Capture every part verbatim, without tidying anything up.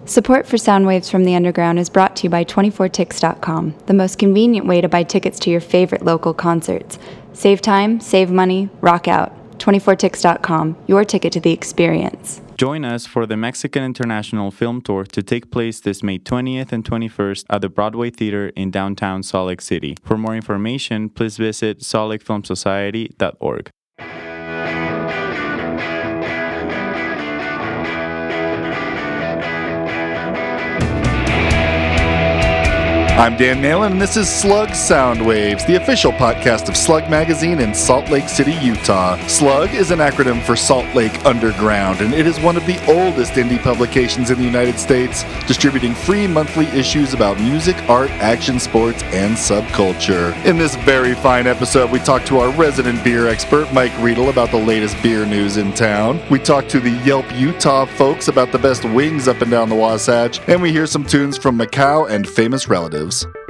Support for Soundwaves from the Underground is brought to you by twenty-four ticks dot com, the most convenient way to buy tickets to your favorite local concerts. Save time, save money, rock out. twenty-four ticks dot com, your ticket to the experience. Join us for the Mexican International Film Tour to take place this May twentieth and twenty-first at the Broadway Theater in downtown Salt Lake City. For more information, please visit salt lake film society dot org. I'm Dan Nalen, and this is Slug Soundwaves, the official podcast of Slug Magazine in Salt Lake City, Utah. Slug is an acronym for Salt Lake Underground, and it is one of the oldest indie publications in the United States, distributing free monthly issues about music, art, action, sports, and subculture. In this very fine episode, we talk to our resident beer expert, Mike Riedel, about the latest beer news in town. We talk to the Yelp Utah folks about the best wings up and down the Wasatch, and we hear some tunes from Macau and famous relatives.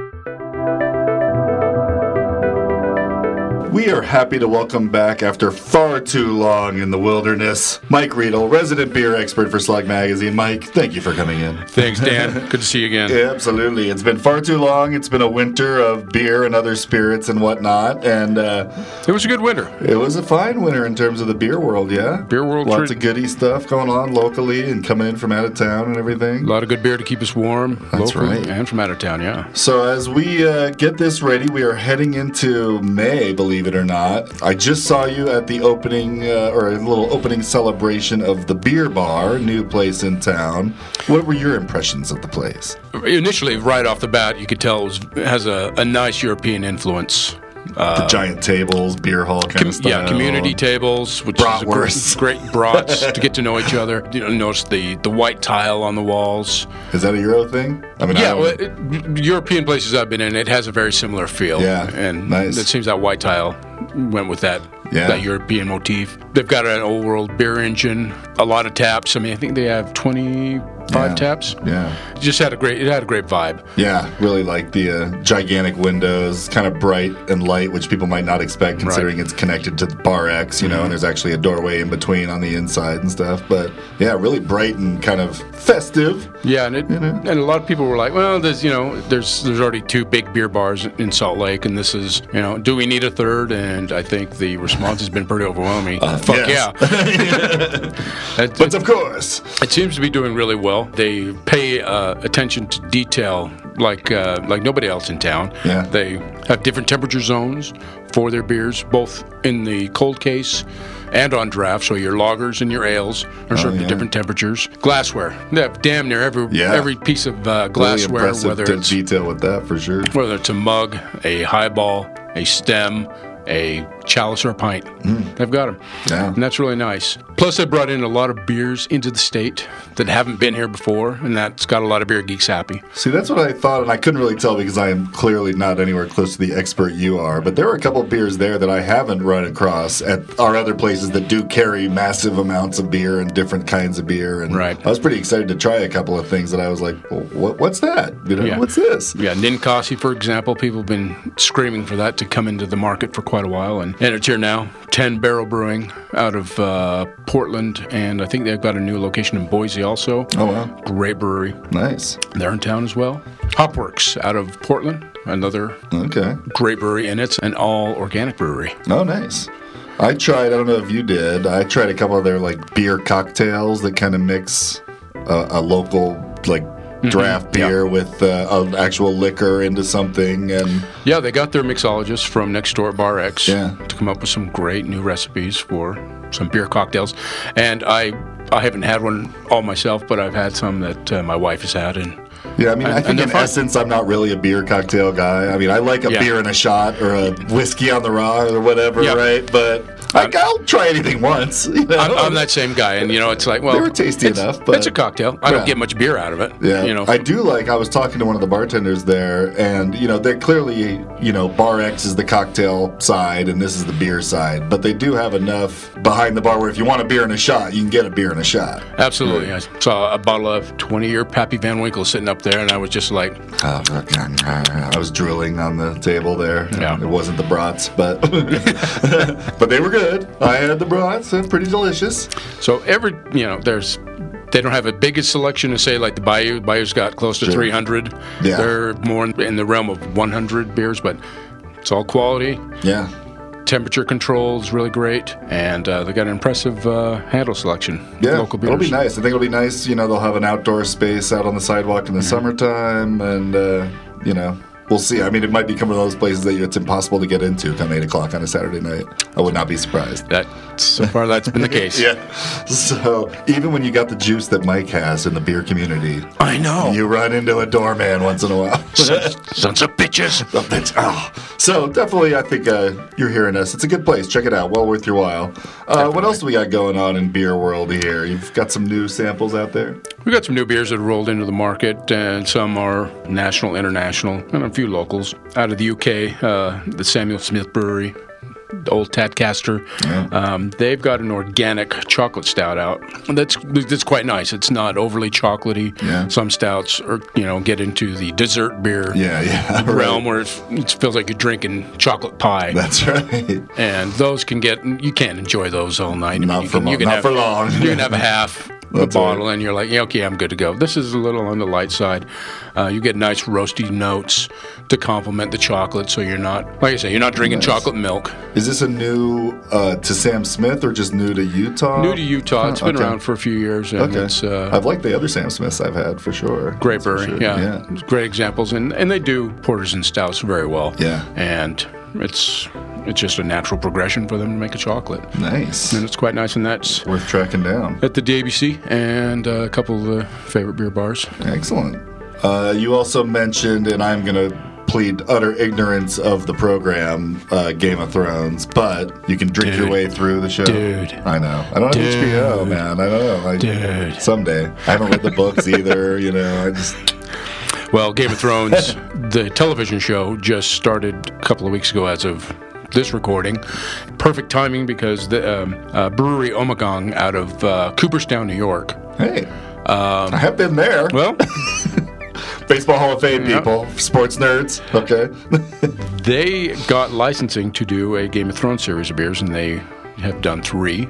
We are happy to welcome back, after far too long in the wilderness, Mike Riedel, resident beer expert for Slug Magazine. Mike, thank you for coming in. Thanks, Dan. Good to see you again. Yeah, absolutely. It's been far too long. It's been a winter of beer and other spirits and whatnot, and uh, it was a good winter. It was a fine winter in terms of the beer world, yeah? Beer world. Lots treat. of goody stuff going on locally and coming in from out of town and everything. A lot of good beer to keep us warm. That's locally right. And from out of town, yeah. So as we uh, get this ready, we are heading into May, believe it or not. I just saw you at the opening, uh, or a little opening celebration of the Beer Bar, new place in town. What were your impressions of the place? Initially, right off the bat, you could tell it, was, it has a, a nice European influence. Uh, the giant tables, beer hall kind com- of style. Yeah, community tables, which Bratwurst. is a great, great brats to get to know each other. You know, notice the, the white tile on the walls. Is that a Euro thing? I mean, yeah, I well, it, European places I've been in, it has a very similar feel. Yeah, and nice. It seems that white tile went with that. Yeah. That European motif. They've got an old world beer engine, a lot of taps. I mean, I think they have twenty-five yeah. taps. Yeah. It just had a great. It had a great vibe. Yeah, really like the uh, gigantic windows, kind of bright and light, which people might not expect considering right. it's connected to the Bar X, you know, mm-hmm. and there's actually a doorway in between on the inside and stuff. But yeah, really bright and kind of festive. Yeah, and it, you know? and a lot of people were like, well, there's you know, there's there's already two big beer bars in Salt Lake, and this is you know, do we need a third? And I think the response has been pretty overwhelming. Uh, Fuck yes. yeah. it, but of course. It seems to be doing really well. They pay uh, attention to detail like uh, like nobody else in town. Yeah. They have different temperature zones for their beers, both in the cold case and on draft. So your lagers and your ales are served oh, yeah. at different temperatures. Glassware. They have damn near every yeah. every piece of uh, glassware, really whether to it's detail with that for sure. Whether it's a mug, a highball, a stem, a chalice or a pint. Mm. They've got them. Yeah. And that's really nice. Plus, they brought in a lot of beers into the state that haven't been here before, and that's got a lot of beer geeks happy. See, that's what I thought, and I couldn't really tell because I am clearly not anywhere close to the expert you are, but there were a couple of beers there that I haven't run across at our other places that do carry massive amounts of beer and different kinds of beer, and right. I was pretty excited to try a couple of things that I was like, well, what, what's that? You know, yeah. what's this? Yeah, Ninkasi, for example, people have been screaming for that to come into the market for quite a while, and, and it's here now. ten Barrel Brewing out of uh, Portland, and I think they've got a new location in Boise also. Oh, wow. Great brewery. Nice. They're in town as well. Hopworks out of Portland, another okay. great brewery, and it's an all-organic brewery. Oh, nice. I tried, I don't know if you did, I tried a couple of their like beer cocktails that kind of mix uh, a local like draft mm-hmm. beer yeah. with uh, an actual liquor into something, and yeah, they got their mixologist from next door at Bar X yeah. to come up with some great new recipes for some beer cocktails. And I, I haven't had one all myself, but I've had some that uh, my wife has had, and yeah, I mean, and, I think in fun. essence, I'm not really a beer cocktail guy. I mean, I like a yeah. beer and a shot or a whiskey on the raw or whatever, yeah. right? But I, I'll try anything once. You know? I'm, I'm that same guy, and you know, it's like, well, they were tasty it's, enough, but it's a cocktail. I yeah. don't get much beer out of it. Yeah, you know, I do like. I was talking to one of the bartenders there, and you know, they're clearly, you know, Bar X is the cocktail side, and this is the beer side, but they do have enough behind the bar where if you want a beer and a shot, you can get a beer and a shot. Absolutely. Right. I saw a bottle of twenty-year Pappy Van Winkle sitting up there, and I was just like, oh, I was drooling on the table there. Yeah. It wasn't the brats, but but they were good. I had the brats, they're pretty delicious. So every, you know, there's they don't have a biggest selection to say like the Bayou. Bayou's got close to Sure. three hundred. Yeah. They're more in, in the realm of one hundred beers, but it's all quality. Yeah. Temperature control is really great, and uh, they got an impressive uh, handle selection. Yeah, Local beers. it'll be nice. I think it'll be nice. You know, they'll have an outdoor space out on the sidewalk in the summertime, and uh, you know, we'll see. I mean, it might become one of those places that it's impossible to get into come eight o'clock on a Saturday night. I would not be surprised. That so far that's been the case. Yeah. So even when you got the juice that Mike has in the beer community, I know. you run into a doorman once in a while. Sons of bitches. Oh, bitch. Oh. So definitely, I think uh, you're hearing us. It's a good place. Check it out. Well worth your while. Uh, what else do we got going on in beer world here? You've got some new samples out there. We got some new beers that rolled into the market, and some are national, international, and a few locals. Out of the U K, uh, the Samuel Smith Brewery, the old Tadcaster, Yeah. um, they've got an organic chocolate stout out. That's that's quite nice. It's not overly chocolatey. Yeah. Some stouts are, you know, get into the dessert beer Yeah, yeah. realm right. where it's, it feels like you're drinking chocolate pie. That's right. And those can get, you can't enjoy those all night. I mean, Not you for can, you long. can Not have, for long. You can have a half a That's bottle, right. and you're like, yeah, okay, I'm good to go. This is a little on the light side. Uh, you get nice roasty notes to complement the chocolate, so you're not, like I say, you're not drinking Nice. chocolate milk. Is this a new uh, to Sam Smith or just new to Utah? New to Utah. It's been okay. around for a few years, and Okay. it's uh, I've liked the other Sam Smiths I've had for sure. great That's for brewery. sure. Yeah. yeah. great examples, and, and they do porters and stouts very well. Yeah. And it's it's just a natural progression for them to make a chocolate, Nice. and it's quite nice. And that's Worth tracking down. at the D A B C and uh, a couple of the favorite beer bars. Excellent. Uh, you also mentioned, and I'm going to plead utter ignorance of the program, uh, Game of Thrones, but you can drink Dude. your way through the show. Dude. I know. I don't have H B O, Dude. man. I don't know. I, Dude. Someday. I haven't read the books either. You know, I just. Well, Game of Thrones, the television show, just started a couple of weeks ago as of this recording. Perfect timing because the um, uh, brewery Ommegang out of uh, Cooperstown, New York. Hey. I have been there. Well, Baseball Hall of Fame Yeah. people, sports nerds. Okay. they got licensing to do a Game of Thrones series of beers, and they have done three.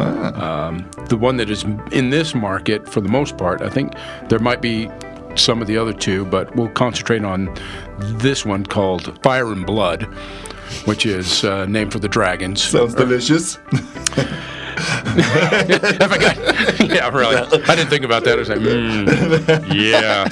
Um, the one that is in this market, for the most part, I think there might be some of the other two, but we'll concentrate on this one called Fire and Blood, which is uh, named for the dragons. Sounds delicious. Have I got- yeah, really. I didn't think about that. I was like, mm, yeah.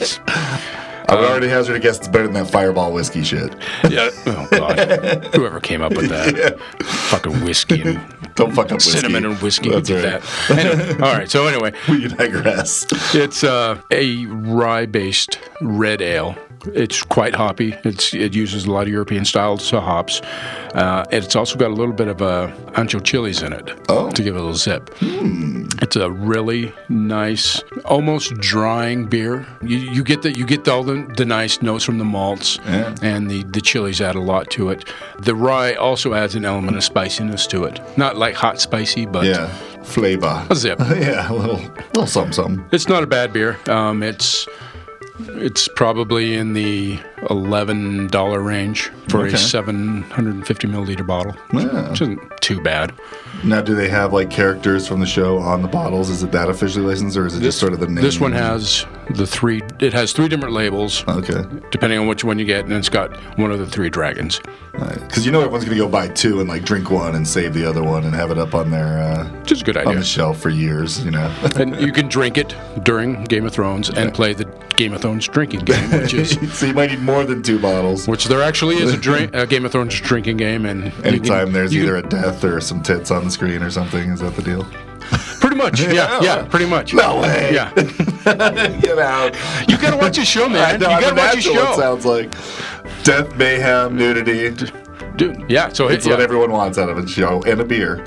I would already hazard a guess it's better than that Fireball whiskey shit. Yeah. Oh, God. Whoever came up with that. Fucking whiskey and Don't fuck up whiskey. cinnamon and whiskey. Who That's did right. that? Anyway, all right. So anyway, We digress. it's uh, a rye-based red ale. It's quite hoppy. It's it uses a lot of European styles of hops. Uh, and it's also got a little bit of uh, ancho chilies in it Oh. to give it a little zip. It's a really nice, almost drying beer. You, you get the you get all the, the nice notes from the malts, Yeah. and the, the chilies add a lot to it. The rye also adds an element of spiciness to it. Not like hot spicy, but Yeah. Flavor. a zip. Yeah, a little, little something, something. It's not a bad beer. Um, it's it's probably in the eleven dollar range for Okay. a seven hundred fifty milliliter bottle, Yeah. which isn't too bad. Now, do they have like characters from the show on the bottles? Is it that officially licensed, or is it just sort of the name? This one has the three. It has three different labels, Okay. depending on which one you get, and it's got one of the three dragons. Because you know everyone's going to go buy two and like drink one and save the other one and have it up on their uh, Which is a good on idea. the shelf for years, you know. And you can drink it during Game of Thrones and play the Game of Thrones drinking game, which is So you might need more than two bottles. which there actually is a, drink, a Game of Thrones drinking game, and you Anytime can- there's you either can- a death or some tits on the screen or something, is that the deal? pretty much, yeah, yeah, pretty much. No way. Yeah, Get out. you gotta watch your show, man. I know, you I'm gotta watch natural, your it show, sounds like. Death, mayhem, nudity. dude. Yeah, so It's yeah. what everyone wants out of a show, and a beer.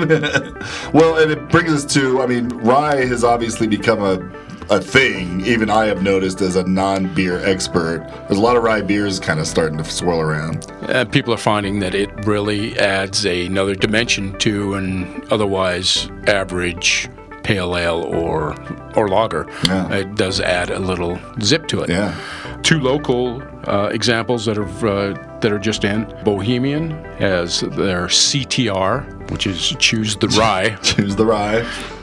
Well, and it brings us to, I mean, rye has obviously become a a thing. Even I have noticed as a non-beer expert. There's a lot of rye beers kind of starting to swirl around. Uh, people are finding that it really adds another dimension to an otherwise average pale ale or or lager. Yeah. It does add a little zip to it. Yeah. Two local uh, examples that are uh, that are just in. Bohemian has their C T R, which is choose the rye, Choose the rye.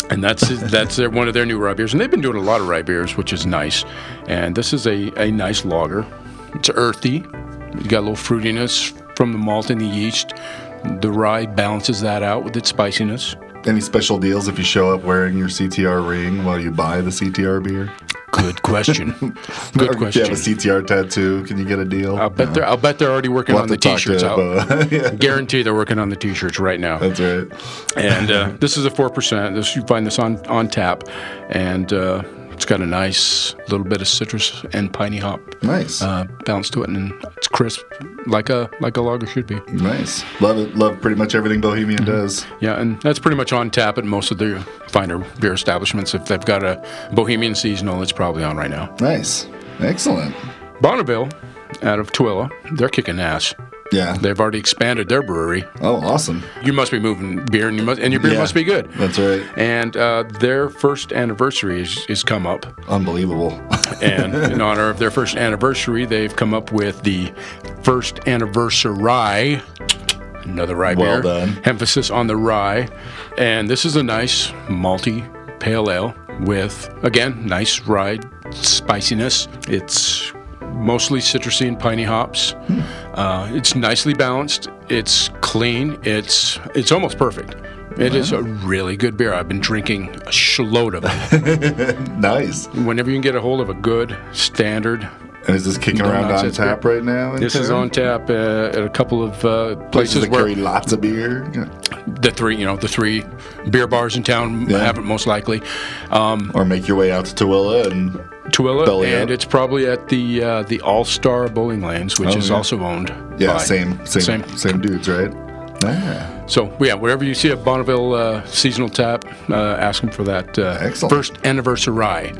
And that's that's their, one of their new rye beers. And they've been doing a lot of rye beers, which is nice. And this is a, a nice lager. It's earthy. You got a little fruitiness from the malt and the yeast. The rye balances that out with its spiciness. Any special deals if you show up wearing your C T R ring while you buy the C T R beer? Good question. Good Or question. If you have a C T R tattoo, can you get a deal? I'll bet No. they're I'll bet they're already working We'll on have the to talk t-shirts to, out. uh, yeah. Guarantee they're working on the t-shirts right now. That's right. And uh, this is a four percent. This you find this on on tap, and uh, it's got a nice little bit of citrus and piney hop Nice. uh, balance to it, and it's crisp, like a like a lager should be. Nice. Love it. Love pretty much everything Bohemian does. Yeah, and that's pretty much on tap at most of the finer beer establishments. If they've got a Bohemian seasonal, it's probably on right now. Nice. Excellent. Bonneville, out of Tooele, they're kicking ass. Yeah. They've already expanded their brewery. Oh, awesome. You must be moving beer, and you must, and your beer Yeah. must be good. That's right. And uh, their first anniversary is, is come up. Unbelievable. And in honor of their first anniversary, they've come up with the first anniversary, another rye Well beer. done. Emphasis on the rye. And this is a nice malty pale ale with, again, nice rye spiciness. It's mostly citrusy and piney hops. Hmm. Uh, it's nicely balanced. It's clean. It's it's almost perfect. It is a really good beer. I've been drinking a shitload of it. Nice. Whenever you can get a hold of a good standard, And is this kicking No around on nonsense tap beer. right now? in this is town? on tap uh, at a couple of uh, Places places that where carry lots of beer. Yeah. the three, you know, the three beer bars in town Yeah. have it most likely. Um, Or make your way out to Tooele and Tooele, Belly and up. it's probably at the uh, the All Star Bowling Lanes, which Oh, is yeah. also owned. yeah, by same, same, Same. same, dudes, right? Ah, So yeah, wherever you see a Bonneville uh, seasonal tap, uh, ask them for that uh, Excellent. first anniversary.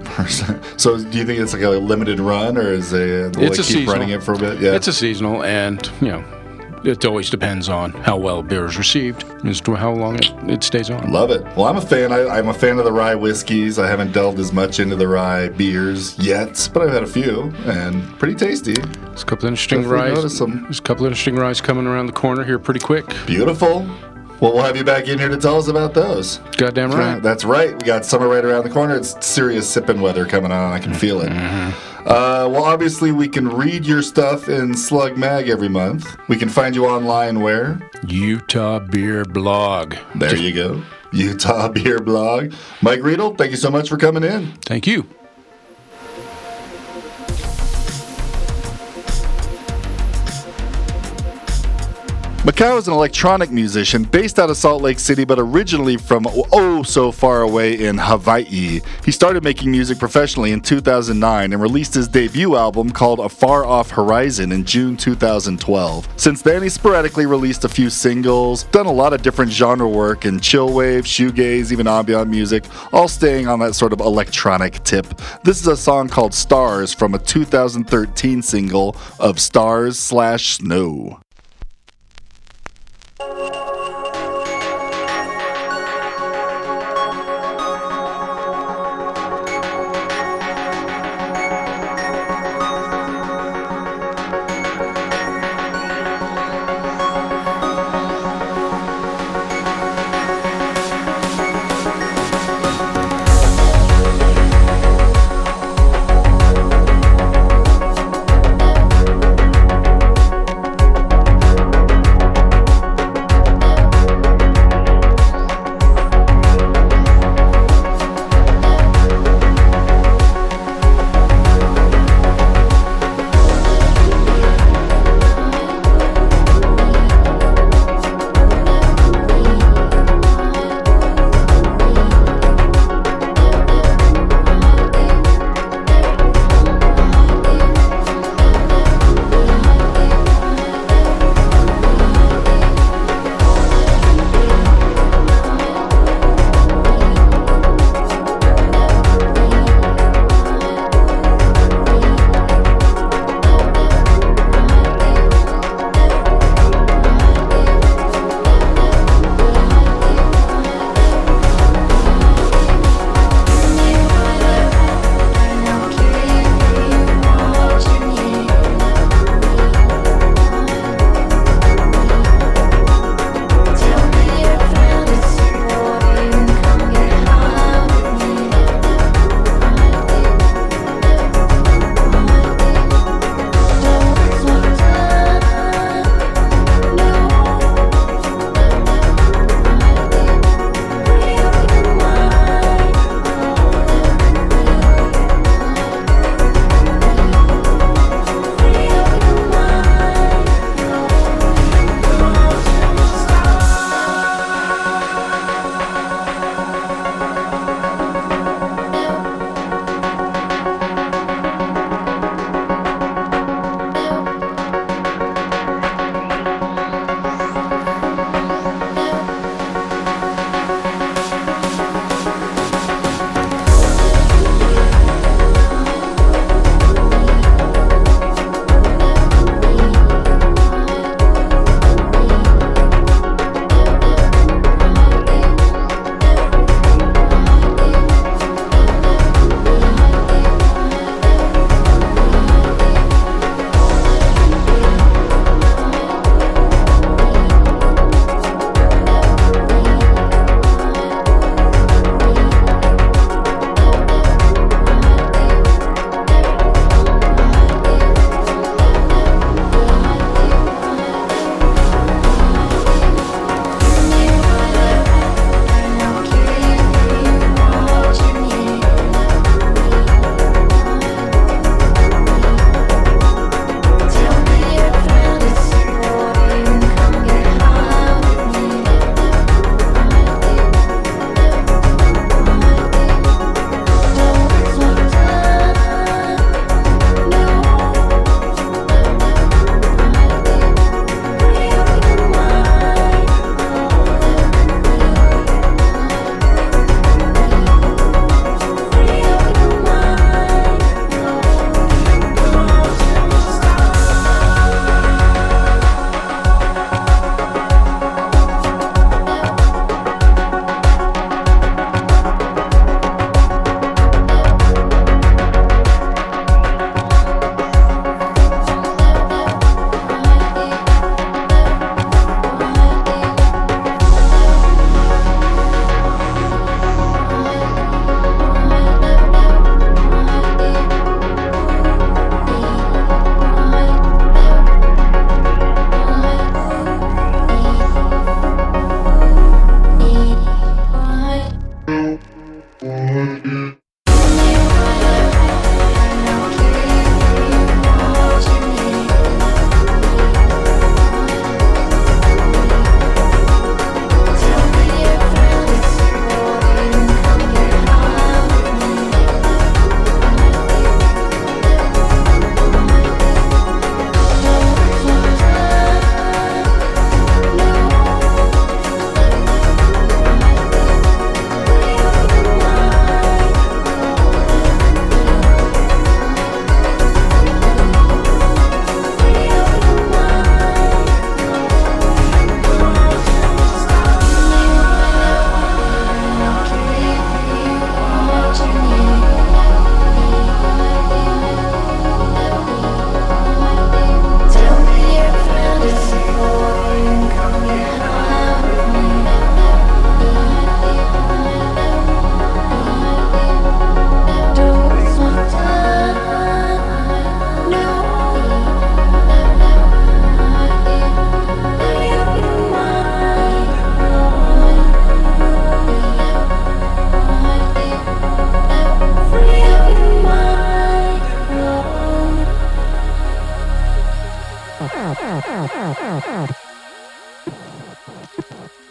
so do you think it's like a limited run, or is they uh, will It's they a keep seasonal. running it for a bit? Yeah, It's a seasonal, and you know, it always depends on how well beer is received as to how long it, it stays on. Love it. Well, I'm a fan. I, I'm a fan of the rye whiskeys. I haven't delved as much into the rye beers yet, but I've had a few, and pretty tasty. There's a couple of interesting Definitely rides. noticed them. There's a couple of interesting rides coming around the corner here pretty quick. Beautiful. Well, we'll have you back in here to tell us about those. Goddamn right. That's right. We got summer right around the corner. It's serious sipping weather coming on. I can feel it. Uh, well, obviously, we can read your stuff in Slug Mag every month. We can find you online where? Utah Beer Blog. There you go. Utah Beer Blog. Mike Riedel, thank you so much for coming in. Thank you. Macau is an electronic musician based out of Salt Lake City, but originally from oh so far away in Hawaii. He started making music professionally in two thousand nine and released his debut album called A Far Off Horizon in June two thousand twelve. Since then, he sporadically released a few singles, done a lot of different genre work in chillwave, shoegaze, even ambient music, all staying on that sort of electronic tip. This is a song called Stars from a two thousand thirteen single of Stars slash Snow.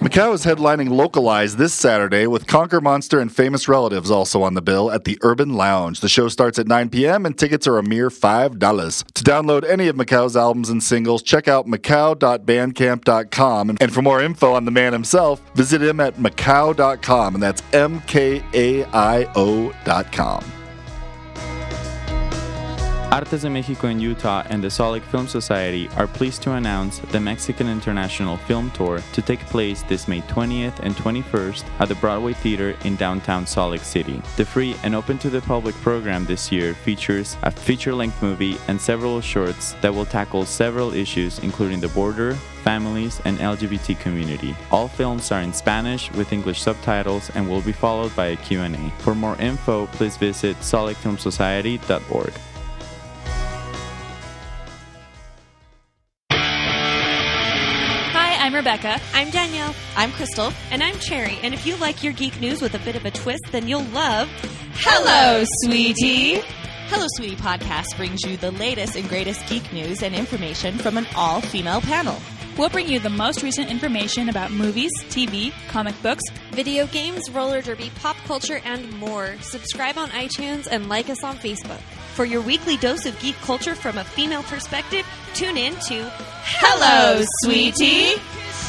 Macau is headlining Localized this Saturday with Conquer Monster and Famous Relatives also on the bill at the Urban Lounge. The show starts at nine p.m. and tickets are a mere five dollars. To download any of Macau's albums and singles, check out macau dot bandcamp dot com. And for more info on the man himself, visit him at macau dot com, and that's M K A I O dot com. Artes de Mexico in Utah and the Salt Lake Film Society are pleased to announce the Mexican International Film Tour to take place this May twentieth and twenty-first at the Broadway Theater in downtown Salt Lake City. The free and open to the public program this year features a feature-length movie and several shorts that will tackle several issues including the border, families, and L G B T community. All films are in Spanish with English subtitles and will be followed by a Q and A. For more info, please visit salt lake film society dot org. I'm Rebecca. I'm Danielle. I'm Crystal. And I'm Cherry. And if you like your geek news with a bit of a twist, then you'll love Hello, Sweetie. Hello, Sweetie podcast brings you the latest and greatest geek news and information from an all-female panel. We'll bring you the most recent information about movies, T V, comic books, video games, roller derby, pop culture, and more. Subscribe on iTunes and like us on Facebook. For your weekly dose of geek culture from a female perspective, tune in to Hello, Sweetie.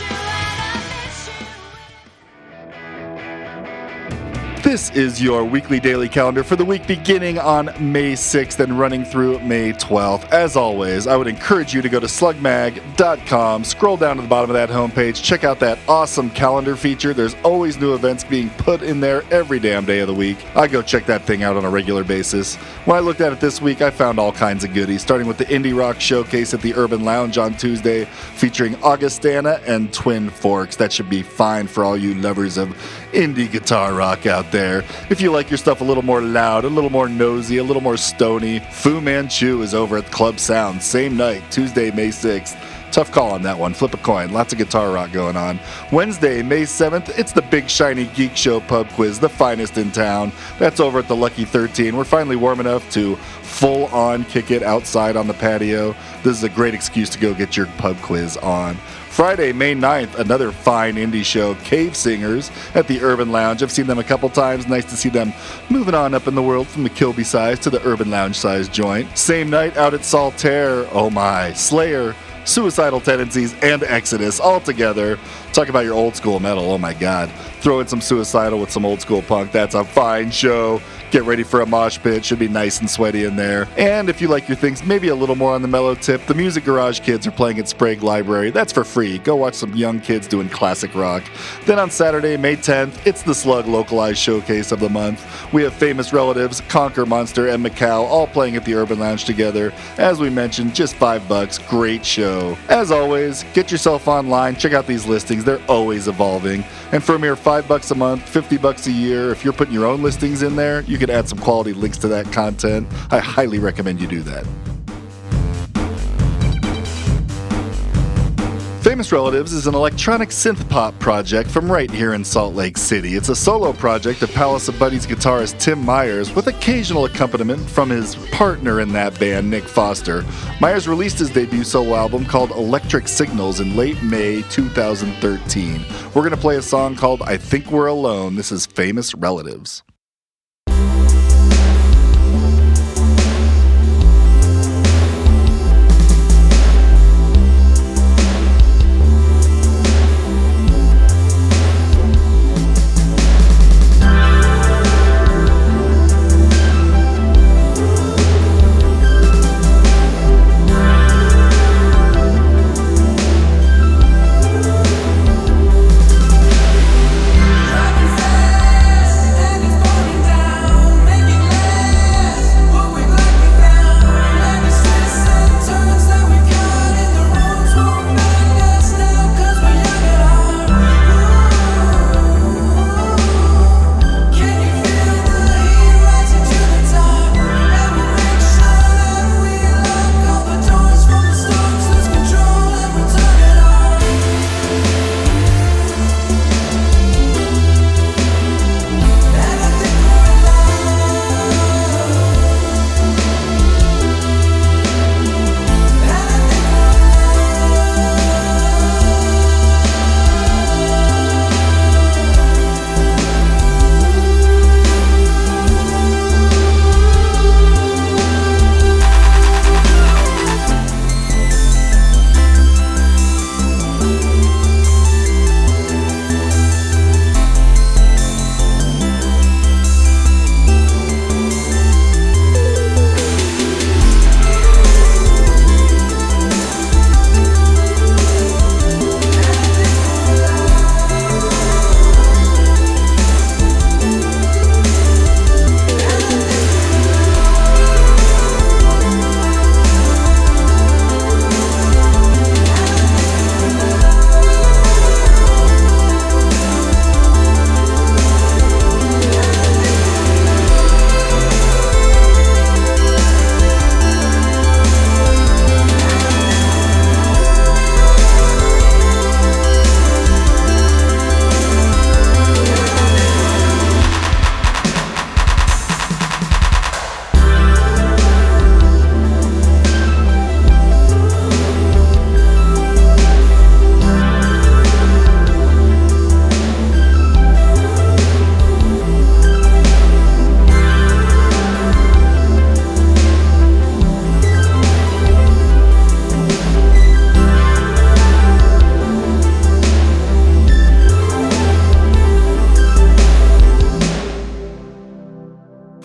This is your weekly daily calendar for the week beginning on May sixth and running through May twelfth. As always, I would encourage you to go to slug mag dot com, scroll down to the bottom of that homepage, check out that awesome calendar feature. There's always new events being put in there every damn day of the week. I go check that thing out on a regular basis. When I looked at it this week, I found all kinds of goodies, starting with the Indie Rock Showcase at the Urban Lounge on Tuesday, featuring Augustana and Twin Forks. That should be fine for all you lovers of indie guitar rock out there. If you like your stuff a little more loud, a little more nosy, a little more stony, Fu Manchu is over at Club Sound, same night, Tuesday, May sixth. Tough call on that one. Flip a coin. Lots of guitar rock going on. Wednesday, May seventh, it's the Big Shiny Geek Show Pub Quiz, the finest in town. That's over at the Lucky thirteen. We're finally warm enough to full-on kick it outside on the patio. This is a great excuse to go get your pub quiz on. Friday, May ninth, another fine indie show, Cave Singers, at the Urban Lounge. I've seen them a couple times. Nice to see them moving on up in the world from the Kilby size to the Urban Lounge size joint. Same night out at Saltaire, oh my, Slayer, Suicidal Tendencies, and Exodus all together. Talk about your old school metal, oh my god. Throw in some Suicidal with some old school punk. That's a fine show. Get ready for a mosh pit. Should be nice and sweaty in there. And if you like your things maybe a little more on the mellow tip, the Music Garage Kids are playing at Sprague Library. That's for free. Go watch some young kids doing classic rock. Then on Saturday, May tenth, it's the Slug Localized Showcase of the month. We have Famous Relatives, Conquer Monster, and Macau all playing at the Urban Lounge together. As we mentioned, just five bucks. Great show. As always, get yourself online. Check out these listings. They're always evolving. And for a mere five bucks a month, fifty bucks a year, if you're putting your own listings in there, you can add some quality links to that content. I highly recommend you do that. Famous Relatives is an electronic synth pop project from right here in Salt Lake City. It's a solo project of Palace of Buddies guitarist Tim Myers with occasional accompaniment from his partner in that band, Nick Foster. Myers released his debut solo album called Electric Signals in late May two thousand thirteen. We're going to play a song called I Think We're Alone. This is Famous Relatives. Fast and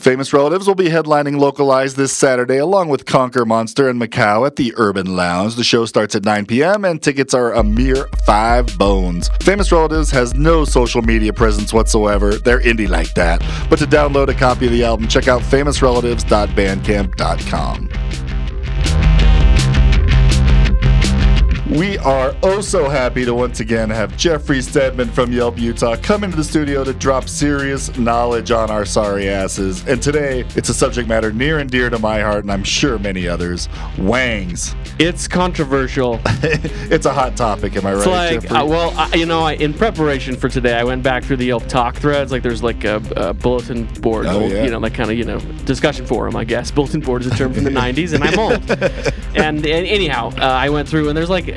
Famous Relatives will be headlining Localized this Saturday along with Conquer Monster and Macau at the Urban Lounge. The show starts at nine p.m. and tickets are a mere five bones. Famous Relatives has no social media presence whatsoever. They're indie like that. But to download a copy of the album, check out famous relatives dot bandcamp dot com. We are oh so happy to once again have Jeffrey Stedman from Yelp Utah come into the studio to drop serious knowledge on our sorry asses. And today, it's a subject matter near and dear to my heart, and I'm sure many others. Wangs. It's controversial. It's a hot topic, am I It's right, like, Jeffrey? uh, well, I, you know, I, in preparation for today, I went back through the Yelp talk threads. Like, there's like a, a bulletin board, Oh, old, yeah. you know, like kind of, you know, discussion forum, I guess. Bulletin board is a term from the nineties, and I'm old. And, and anyhow, uh, I went through, and there's like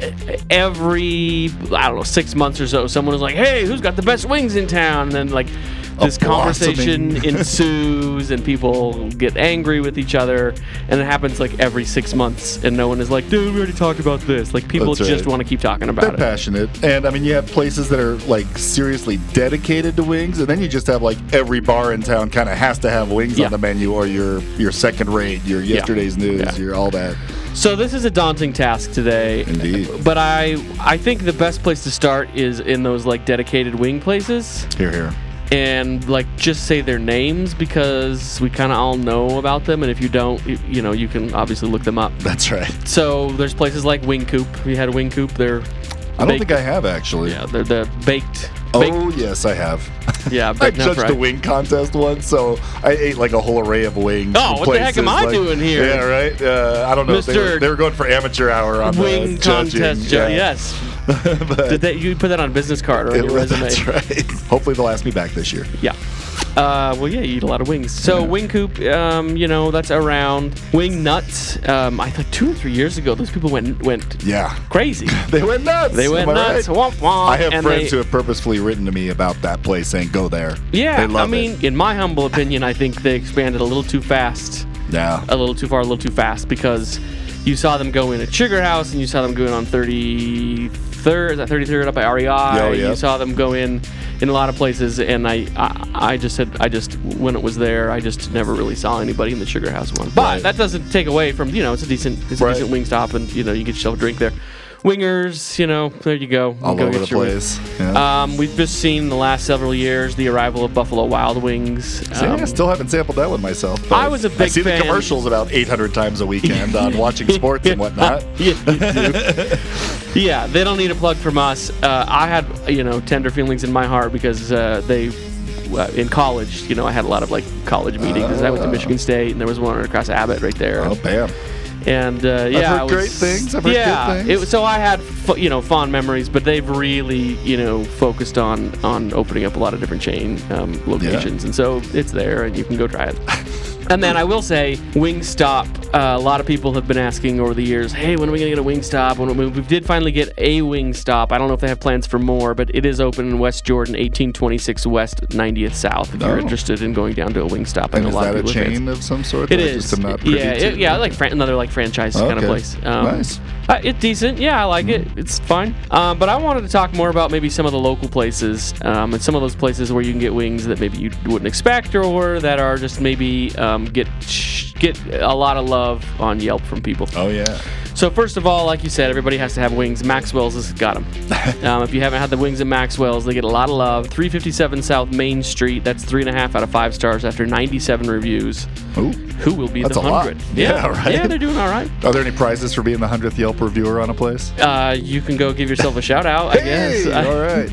every, I don't know, six months or so, someone was like, hey, who's got the best wings in town? And then, like, this A blossoming- conversation ensues, and people get angry with each other, and it happens like every six months, and no one is like, dude, we already talked about this. Like, people That's just right. want to keep talking They're about it. passionate. And I mean, you have places that are like seriously dedicated to wings, and then you just have like every bar in town kind of has to have wings Yeah. on the menu, or your your second rate, your yesterday's news, Yeah. your all that. So this is a daunting task today. Indeed. But I I think the best place to start is in those like dedicated wing places, Here, here. and like just say their names, because we kind of all know about them, and if you don't, you, you know, you can obviously look them up. That's right. So there's places like Wing Coop. We had a Wing Coop. They're I don't baked- think I have actually. Yeah, they're the baked. Oh baked- yes, I have. yeah, I baked judged fried. the wing contest once, so I ate like a whole array of wings. Oh, from what the heck am places, I like- doing here? Yeah, right. Uh, I don't know. They were, Mister they were going for amateur hour on Wing the judging. contest. ju- yeah. Yes. But Did that, you put that on a business card or on it your was- resume? That's right. Hopefully they'll ask me back this year. Yeah. Uh, well, yeah, you eat a lot of wings. So Wing Coop, um, you know, that's around. Wing Nuts. Um, I thought two or three years ago, those people went went Yeah. crazy. They went nuts. They went Am I nuts. right? Womp womp. I have and friends they- who have purposefully written to me about that place saying, go there. Yeah, They love I mean, it. in my humble opinion, I think they expanded a little too fast, Yeah. a little too far, a little too fast, because you saw them go in at Sugar House, and you saw them go in on thirty-third, is that thirty-third up by R E I. Oh, yeah. You saw them go in in a lot of places, and I, I, I just said, I just, when it was there, I just never really saw anybody in the Sugar House one. But Right. that doesn't take away from, you know, it's a decent, it's a Right. decent wing stop, and, you know, you get yourself a drink there. Wingers, you know, there you go. All Go over get the your wing. place. Yeah. Um, we've just seen in the last several years the arrival of Buffalo Wild Wings. See, I Um, still haven't sampled that one myself. but I was a I big see fan. the commercials about eight hundred times a weekend on watching sports and whatnot. yeah, you do. Yeah, they don't need a plug from us. Uh, I had, you know, tender feelings in my heart because uh, they, uh, in college, you know, I had a lot of like college meetings. I went to Michigan State, and there was one across Abbott right there. Oh, bam. And uh, yeah, heard I was, great things. I've heard yeah, good things. It, so I had fo- you know fond memories, but they've really you know focused on on opening up a lot of different chain um, locations, and so it's there, and you can go try it. And then I will say, Wingstop. Uh, a lot of people have been asking over the years, "Hey, when are we gonna get a Wingstop?" When we, we did finally get a Wingstop. I don't know if they have plans for more, but it is open in West Jordan, eighteen twenty-six West, ninetieth South. If you're Oh. interested in going down to a Wingstop, I And know is a lot that of a people are fans. chain of some sort? It that I is. Just am not privy yeah, to? it, yeah, like fran- another like franchise kind of Okay. place. Um, Nice. Uh, it's decent. Yeah, I like it. It's fine. Um, but I wanted to talk more about maybe some of the local places um, and some of those places where you can get wings that maybe you wouldn't expect, or that are just maybe um, get sh- get a lot of love on Yelp from people. Oh, yeah. So first of all, like you said, everybody has to have wings. Maxwell's has got them. um, if you haven't had the wings at Maxwell's, they get a lot of love. three fifty-seven South Main Street. That's three and a half out of five stars after ninety-seven reviews. Ooh. Who will be That's the a lot. hundred? Yeah, right. Yeah, they're doing all right. Are there any prizes for being the hundredth Yelp reviewer on a place? Uh, you can go give yourself a shout out, I guess. Hey, all right.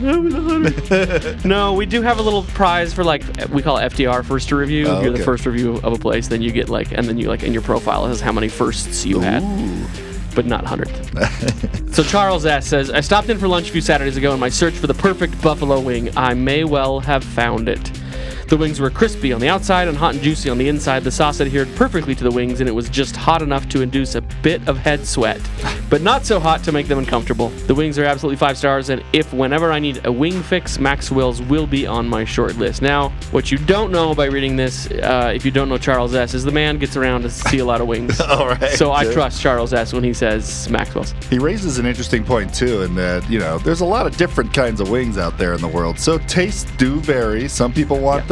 No, we do have a little prize for like we call it F D R, first to review. Oh, if you're okay. the first review of a place, then you get like, and then you like in your profile it says how many firsts you had. Ooh. But not hundredth. So Charles S. says, I stopped in for lunch a few Saturdays ago in my search for the perfect buffalo wing. I may well have found it. The wings were crispy on the outside and hot and juicy on the inside. The sauce adhered perfectly to the wings, and it was just hot enough to induce a bit of head sweat, but not so hot to make them uncomfortable. The wings are absolutely five stars, and if whenever I need a wing fix, Maxwell's will be on my short list. Now, what you don't know by reading this, uh, if you don't know Charles S., is the man gets around to see a lot of wings. All right. So I Yeah. trust Charles S. when he says Maxwell's. He raises an interesting point, too, in that, you know, there's a lot of different kinds of wings out there in the world. So tastes do vary. Some people want Yeah. the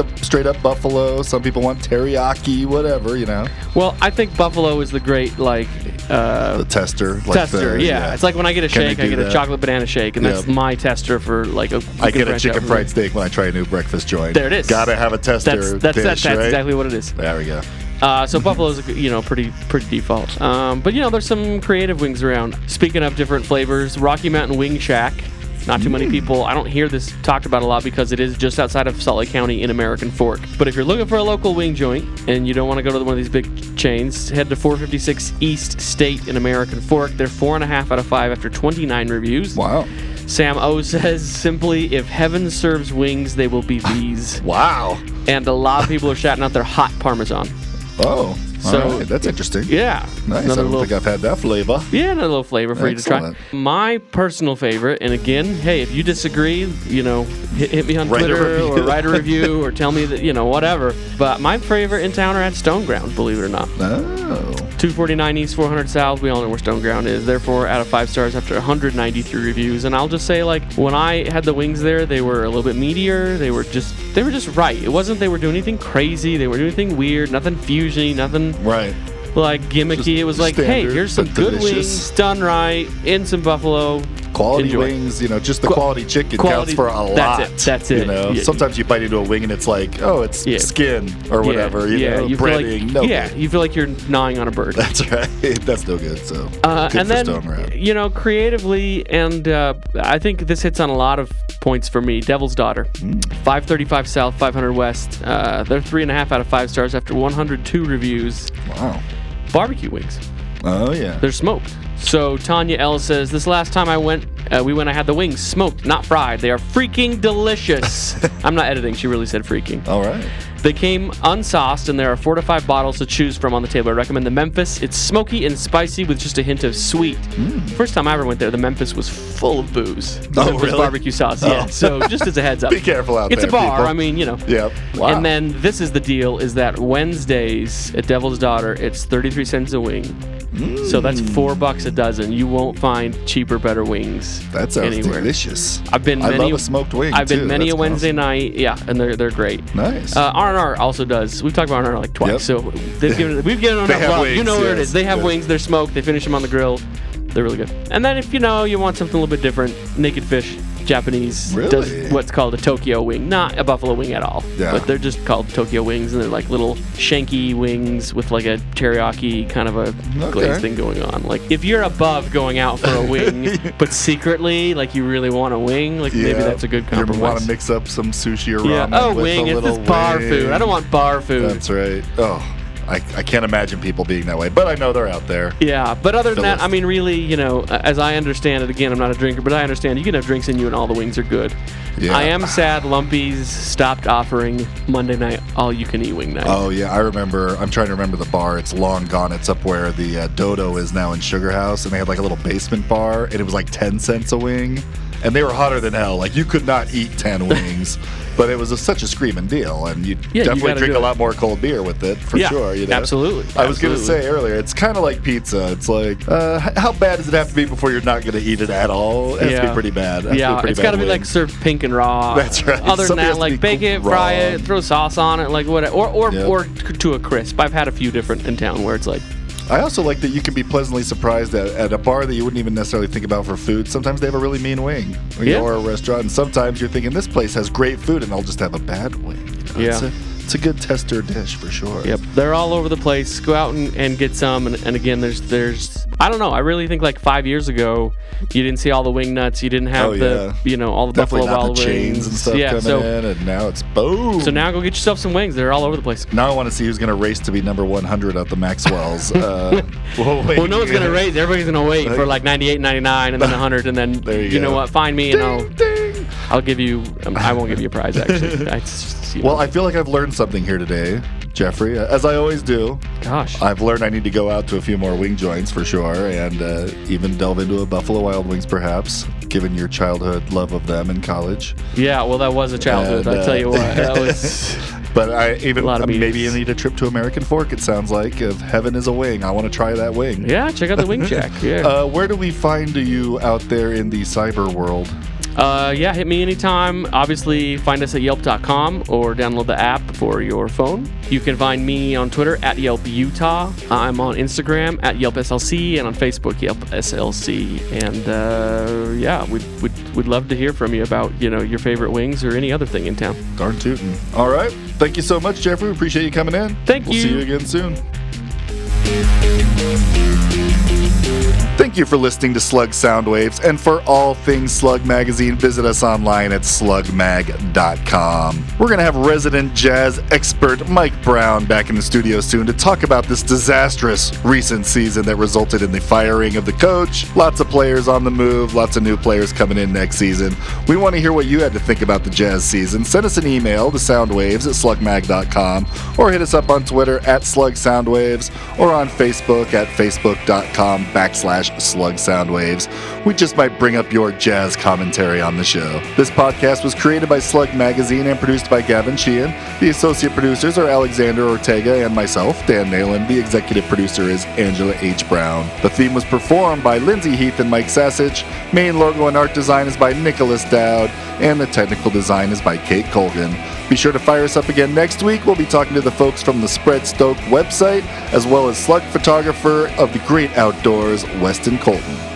the straight up buffalo. Some people want teriyaki, whatever, you know. Well, I think buffalo is the great, like, uh, the tester. Like tester, the, yeah. yeah. It's like when I get a Can shake, they I do get a that? chocolate banana shake, and that's Yep. my tester for, like, a... I you can get a branch chicken out from fried there. steak when I try a new breakfast joint. There it is. Gotta have a tester That's, that's, dish, that's, that's right? exactly what it is. There we go. Uh, so buffalo's, you know, pretty pretty default. Um, but, you know, there's some creative wings around. Speaking of different flavors, Rocky Mountain Wing Shack. Not too many people. I don't hear this talked about a lot because it is just outside of Salt Lake County in American Fork. But if you're looking for a local wing joint and you don't want to go to one of these big chains, head to four fifty-six East State in American Fork. They're four and a half out of five after twenty-nine reviews. Wow. Sam O says simply, if heaven serves wings, they will be these. Wow. And a lot of people are shouting out their hot Parmesan. Oh. So, all right. That's interesting. Yeah. Nice. Another I don't little, think I've had that flavor. yeah, another little flavor for Excellent. you to try. My personal favorite, and again, hey, if you disagree, you know, hit, hit me on Write a Twitter or review. write a review or tell me that, you know, whatever. But my favorite in town are at Stone Ground, believe it or not. Oh. two forty-nine East, four hundred South. We all know where Stone Ground is. Therefore, out of five stars after one hundred ninety-three reviews. And I'll just say, like, when I had the wings there, they were a little bit meatier. They were just, they were just right. It wasn't they were doing anything crazy. They were doing anything weird. Nothing fusion. Nothing Right. like gimmicky. Just it was like, hey, standard, here's some but good delicious. wings done right in some buffalo. Quality Enjoy. wings, you know, just the Qu- quality chicken quality- counts for a lot. that's it, that's it. You know, Yeah. sometimes you bite into a wing and it's like, oh, it's Yeah. skin or whatever. Yeah, you yeah, know, you feel breading. like, no yeah, good. you feel like you're gnawing on a bird. That's right. That's no good. So Uh, good and for then, Stone Ground. you know, creatively, and uh, I think this hits on a lot of points for me. Devil's Daughter, five thirty-five South, five hundred West. Uh, they're three and a half out of five stars after one hundred two reviews. Wow. Barbecue wings. Oh yeah. They're smoked. So Tanya L says, this last time I went, uh, we went, I had the wings smoked, not fried. They are freaking delicious. I'm not editing. She really said freaking. All right. They came unsauced, and there are four to five bottles to choose from on the table. I recommend the Memphis. It's smoky and spicy with just a hint of sweet. First time I ever went there, the Memphis was full of booze. The Oh, Memphis really? barbecue sauce, Oh. yeah. So just as a heads up. Be careful out it's there, a bar. people. I mean, you know. Yep. Wow. And then this is the deal, is that Wednesdays at Devil's Daughter, it's thirty-three cents a wing. So that's four bucks a dozen. You won't find cheaper, better wings that sounds anywhere. delicious. I've been I many, love a smoked wing. I've been too. many That's a Wednesday awesome. night, yeah, and they're they're great. Nice. Uh, R and R also does. We've talked about R and R like twice, Yep. so they've given we've given them They enough have love. You wings, know where it yes, is. They have yes. wings. They're smoked. They finish them on the grill. They're really good. And then if you know you want something a little bit different, Naked Fish Japanese Really? does what's called a Tokyo wing, not a buffalo wing at all. Yeah. But they're just called Tokyo wings, and they're like little shanky wings with like a teriyaki kind of a glaze Okay. thing going on. Like if you're above going out for a wing, but secretly like you really want a wing, like maybe Yeah. that's a good You want compromise. to mix up some sushi or Yeah. ramen Oh, with wing. a It's little just bar wing. food. I don't want bar food. That's right. Oh, I, I can't imagine people being that way, but I know they're out there. Yeah, but other than that, I Phyllis. mean, really, you know, as I understand it, again, I'm not a drinker, but I understand you can have drinks in you and all the wings are good. Yeah. I am sad Lumpy's stopped offering Monday night all-you-can-eat wing night. Oh yeah, I remember. I'm trying to remember the bar. It's long gone. It's up where the uh, Dodo is now in Sugar House, and they had like a little basement bar, and it was like ten cents a wing, and they were hotter than hell. Like you could not eat ten wings, but it was a, such a screaming deal, and you you definitely gotta drink do a it. lot more cold beer with it for Yeah, sure. You know? absolutely, I was gonna absolutely. say earlier, it's kind of like pizza. It's like, uh, h- how bad does it have to be before you're not gonna eat it at all? It has to be pretty bad. It has to be a Yeah, pretty it's bad got to be wing. like served pink and raw. That's right. Other than Something has that, to be like bake it, cooked fry raw. it, throw sauce on it, like whatever, or or Yep. or to a crisp. I've had a few different in town where it's like, I also like that you can be pleasantly surprised at, at a bar that you wouldn't even necessarily think about for food. Sometimes they have a really mean wing, or, Yeah. or a restaurant, and sometimes you're thinking this place has great food, and I'll just have a bad wing. You know, Yeah. it's a, it's a good tester dish for sure. yep, they're all over the place. Go out and, and get some. And, and again, there's there's I don't know. I really think like five years ago, you didn't see all the wing nuts. You didn't have Oh, the yeah. you know all the Definitely Buffalo not Wild the chains Wings and stuff yeah, coming so, in, and now it's boom. So now go get yourself some wings. They're all over the place. Now I want to see who's going to race to be number one hundred at the Maxwell's. uh, well, Well, no one's gonna raise. Everybody's gonna wait for like ninety-eight, ninety-nine, and then one hundred, and then There you you know go. what? Find me, and I'll Ding. I'll give you. Um, I won't give you a prize actually. I just, you know, Well, I feel like I've learned something here today, Jeffrey, as I always do. gosh. I've learned I need to go out to a few more wing joints for sure, and uh, even delve into a Buffalo Wild Wings, perhaps, given your childhood love of them in college. Yeah, well, that was a childhood. And, I tell uh, you what, that was. But I even A lot of uh, maybe meetings. you need a trip to American Fork. It sounds like if heaven is a wing, I want to try that wing. Yeah, check out the Wing Shack. Yeah. Uh, where do we find you out there in the cyber world? Uh, yeah, hit me anytime. Obviously, find us at yelp dot com or download the app for your phone. You can find me on Twitter at Yelp Utah. I'm on Instagram at Yelp S L C and on Facebook Yelp S L C. And uh, yeah, we'd, we'd we'd love to hear from you about you know your favorite wings or any other thing in town. Darn tootin'. All right. Thank you so much, Jeffrey. We appreciate you coming in. Thank we'll you. We'll see you again soon. Thank you for listening to Slug Soundwaves, and for all things Slug Magazine, visit us online at slug mag dot com. We're going to have resident jazz expert Mike Brown back in the studio soon to talk about this disastrous recent season that resulted in the firing of the coach. Lots of players on the move, lots of new players coming in next season. We want to hear what you had to think about the jazz season. Send us an email to soundwaves at slug mag dot com, or hit us up on Twitter at slug soundwaves, or on Facebook at facebook dot com backslash Slug Soundwaves. We just might bring up your jazz commentary on the show. This podcast was created by Slug Magazine and produced by Gavin Sheehan. The associate producers are Alexander Ortega and myself, Dan Nalen. The executive producer is Angela H. Brown. The theme was performed by Lindsay Heath and Mike Sassage. Main logo and art design is by Nicholas Dowd, and the technical design is by Kate Colgan. Be sure to fire us up again next week. We'll be talking to the folks from the Spread Stoke website, as well as slug photographer of the great outdoors, Weston Colton.